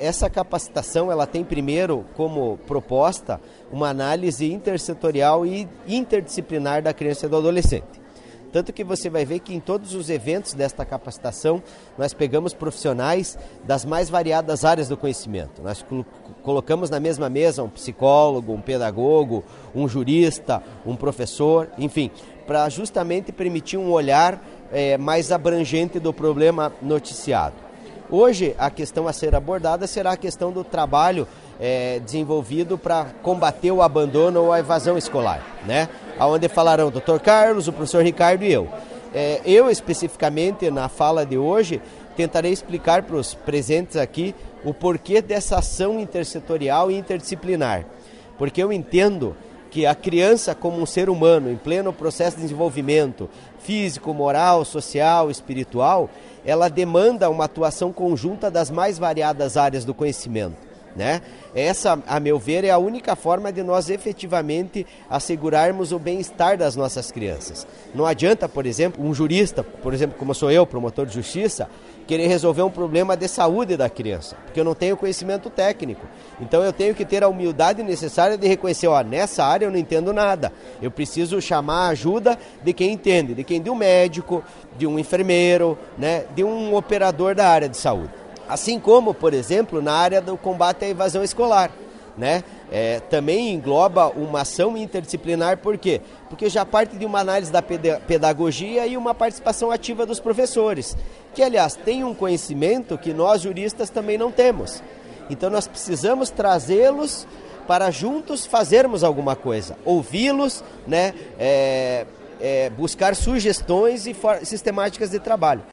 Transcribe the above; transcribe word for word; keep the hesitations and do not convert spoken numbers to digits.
essa capacitação ela tem primeiro como proposta uma análise intersetorial e interdisciplinar da criança e do adolescente. Tanto que você vai ver que em todos os eventos desta capacitação nós pegamos profissionais das mais variadas áreas do conhecimento. Nós colocamos na mesma mesa um psicólogo, um pedagogo, um jurista, um professor, enfim, para justamente permitir um olhar é, mais abrangente do problema noticiado. Hoje a questão a ser abordada será a questão do trabalho é, desenvolvido para combater o abandono ou a evasão escolar, né? Onde falarão o doutor Carlos, o professor Ricardo e eu. É, eu, especificamente, na fala de hoje, tentarei explicar para os presentes aqui o porquê dessa ação intersetorial e interdisciplinar. Porque eu entendo que a criança, como um ser humano, em pleno processo de desenvolvimento físico, moral, social, espiritual, ela demanda uma atuação conjunta das mais variadas áreas do conhecimento. Né? Essa, a meu ver, é a única forma de nós efetivamente assegurarmos o bem-estar das nossas crianças. Não adianta, por exemplo, um jurista, por exemplo, como sou eu, promotor de justiça, querer resolver um problema de saúde da criança, porque eu não tenho conhecimento técnico. Então eu tenho que ter a humildade necessária de reconhecer, ó, nessa área eu não entendo nada. Eu preciso chamar a ajuda de quem entende, de quem? De um médico, de um enfermeiro, né? De um operador da área de saúde. Assim como, por exemplo, na área do combate à evasão escolar, né? É, também engloba uma ação interdisciplinar, por quê? Porque já parte de uma análise da pedagogia e uma participação ativa dos professores, que, aliás, tem um conhecimento que nós juristas também não temos. Então nós precisamos trazê-los para juntos fazermos alguma coisa, ouvi-los, né? É, é, buscar sugestões e sistemáticas de trabalho.